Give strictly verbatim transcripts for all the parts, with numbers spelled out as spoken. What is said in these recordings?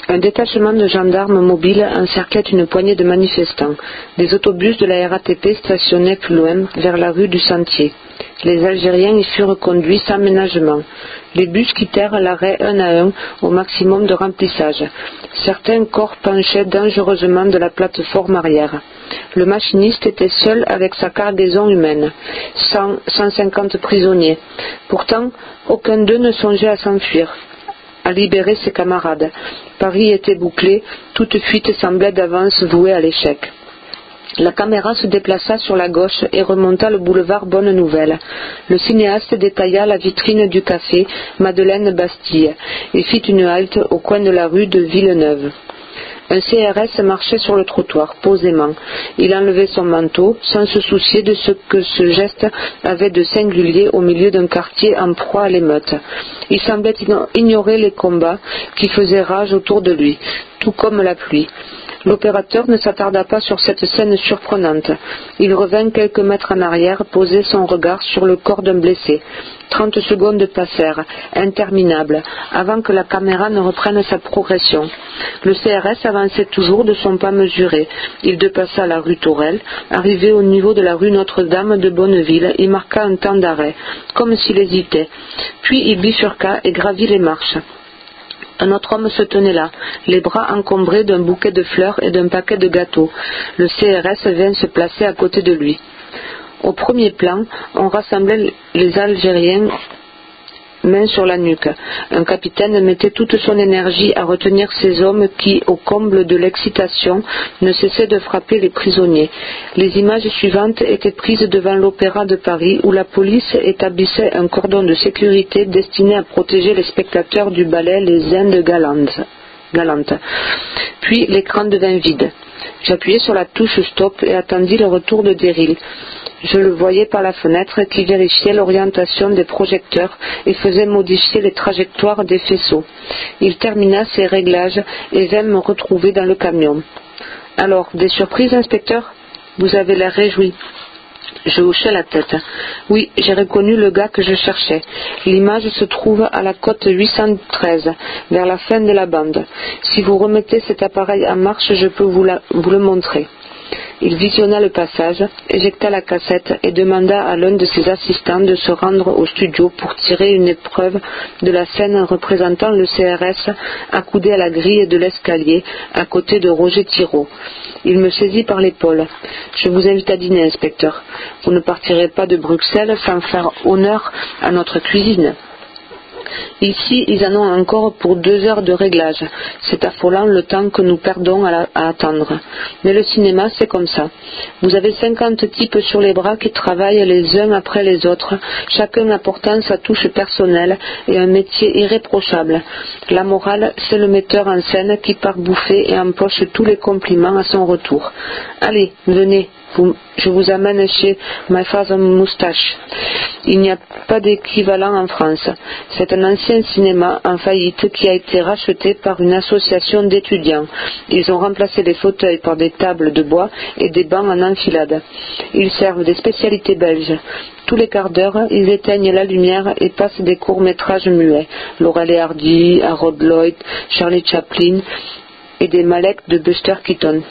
Un détachement de gendarmes mobiles encerclait une poignée de manifestants. Des autobus de la R A T P stationnaient plus loin, vers la rue du Sentier. Les Algériens y furent conduits sans ménagement. Les bus quittèrent l'arrêt un à un au maximum de remplissage. Certains corps penchaient dangereusement de la plateforme arrière. Le machiniste était seul avec sa cargaison humaine, cent, cent cinquante prisonniers. Pourtant, aucun d'eux ne songeait à s'enfuir, à libérer ses camarades. Paris était bouclé, toute fuite semblait d'avance vouée à l'échec. La caméra se déplaça sur la gauche et remonta le boulevard Bonne Nouvelle. Le cinéaste détailla la vitrine du café Madeleine Bastille et fit une halte au coin de la rue de Villeneuve. Un C R S marchait sur le trottoir, posément. Il enlevait son manteau, sans se soucier de ce que ce geste avait de singulier au milieu d'un quartier en proie à l'émeute. Il semblait ignorer les combats qui faisaient rage autour de lui, tout comme la pluie. L'opérateur ne s'attarda pas sur cette scène surprenante. Il revint quelques mètres en arrière, posait son regard sur le corps d'un blessé. Trente secondes passèrent, interminables, avant que la caméra ne reprenne sa progression. Le C R S avançait toujours de son pas mesuré. Il dépassa la rue Tourelle, arrivé au niveau de la rue Notre-Dame de Bonneville, il marqua un temps d'arrêt, comme s'il hésitait. Puis il bifurqua et gravit les marches. Un autre homme se tenait là, les bras encombrés d'un bouquet de fleurs et d'un paquet de gâteaux. Le C R S vint se placer à côté de lui. Au premier plan, on rassemblait les Algériens main sur la nuque. Un capitaine mettait toute son énergie à retenir ces hommes qui, au comble de l'excitation, ne cessaient de frapper les prisonniers. Les images suivantes étaient prises devant l'Opéra de Paris, où la police établissait un cordon de sécurité destiné à protéger les spectateurs du ballet Les Indes galantes. galantes. Puis l'écran devint vide. J'appuyai sur la touche stop et attendis le retour de Deril. Je le voyais par la fenêtre qui vérifiait l'orientation des projecteurs et faisait modifier les trajectoires des faisceaux. Il termina ses réglages et vint me retrouver dans le camion. « Alors, des surprises, inspecteur ? Vous avez l'air réjoui. » Je hochai la tête. Oui, j'ai reconnu le gars que je cherchais. L'image se trouve à la côte huit cent treize, vers la fin de la bande. Si vous remettez cet appareil en marche, je peux vous, la, vous le montrer. Il visionna le passage, éjecta la cassette et demanda à l'un de ses assistants de se rendre au studio pour tirer une épreuve de la scène représentant le C R S accoudé à la grille de l'escalier à côté de Roger Thiraud. Il me saisit par l'épaule. « Je vous invite à dîner, inspecteur. Vous ne partirez pas de Bruxelles sans faire honneur à notre cuisine. » Ici, ils en ont encore pour deux heures de réglage. C'est affolant le temps que nous perdons à, la, à attendre. Mais le cinéma, c'est comme ça. Vous avez cinquante types sur les bras qui travaillent les uns après les autres, chacun apportant sa touche personnelle et un métier irréprochable. La morale, c'est le metteur en scène qui part bouffer et empoche tous les compliments à son retour. Allez, venez. Vous, je vous amène chez My Father Moustache. Il n'y a pas d'équivalent en France. C'est un ancien cinéma en faillite qui a été racheté par une association d'étudiants. Ils ont remplacé les fauteuils par des tables de bois et des bancs en enfilade. Ils servent des spécialités belges. Tous les quarts d'heure, ils éteignent la lumière et passent des courts-métrages muets. Laurel et Hardy, Harold Lloyd, Charlie Chaplin et des Malek de Buster Keaton.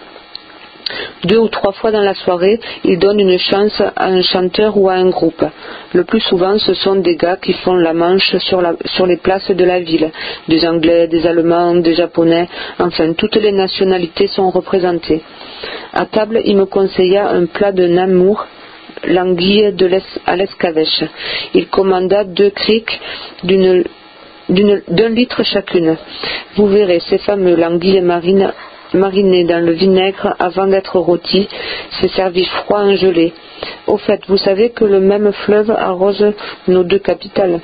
Deux ou trois fois dans la soirée, ils donnent une chance à un chanteur ou à un groupe. Le plus souvent, ce sont des gars qui font la manche sur, la, sur les places de la ville. Des Anglais, des Allemands, des Japonais, enfin, toutes les nationalités sont représentées. À table, il me conseilla un plat de Namur, l'anguille de l'es, à l'escavèche. Il commanda deux criques d'une, d'une, d'un litre chacune. Vous verrez, ces fameux l'anguille marine mariné dans le vinaigre avant d'être rôti, c'est servi froid en gelée. Au fait, vous savez que le même fleuve arrose nos deux capitales.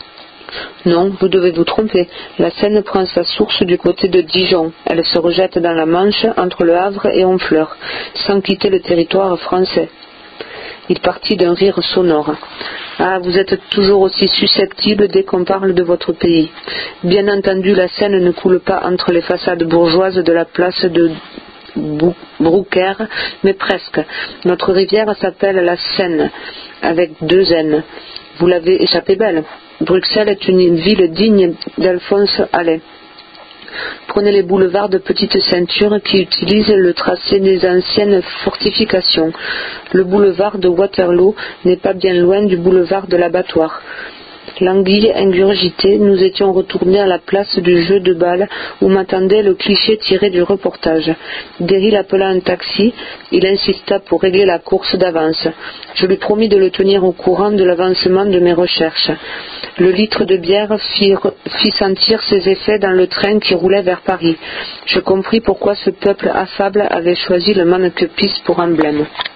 Non, vous devez vous tromper. La Seine prend sa source du côté de Dijon. Elle se rejette dans la Manche entre Le Havre et Honfleur, sans quitter le territoire français. Il partit d'un rire sonore. Ah, vous êtes toujours aussi susceptible dès qu'on parle de votre pays. Bien entendu, la Seine ne coule pas entre les façades bourgeoises de la place de Broucker, mais presque. Notre rivière s'appelle la Seine, avec deux N. Vous l'avez échappé belle. Bruxelles est une ville digne d'Alphonse Allais. Prenez les boulevards de petites ceintures qui utilisent le tracé des anciennes fortifications. Le boulevard de Waterloo n'est pas bien loin du boulevard de l'Abattoir. L'anguille ingurgitée, nous étions retournés à la place du jeu de balle où m'attendait le cliché tiré du reportage. Derry appela un taxi, il insista pour régler la course d'avance. Je lui promis de le tenir au courant de l'avancement de mes recherches. Le litre de bière fit, fit sentir ses effets dans le train qui roulait vers Paris. Je compris pourquoi ce peuple affable avait choisi le mannequin-pisse pour emblème.